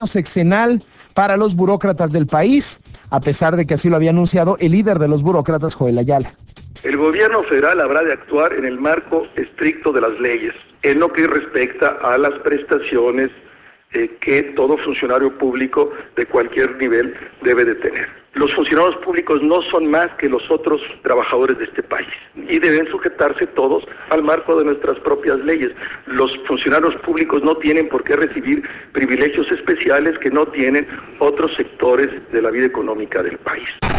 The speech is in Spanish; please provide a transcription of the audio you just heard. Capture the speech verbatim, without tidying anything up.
sexenal para los burócratas del país, a pesar de que así lo había anunciado el líder de los burócratas, Joel Ayala. El gobierno federal habrá de actuar en el marco estricto de las leyes, en lo que respecta a las prestaciones eh, que todo funcionario público de cualquier nivel debe de tener. Los funcionarios públicos no son más que los otros trabajadores de este país y deben sujetarse todos al marco de nuestras propias leyes. Los funcionarios públicos no tienen por qué recibir privilegios especiales que no tienen otros sectores de la vida económica del país.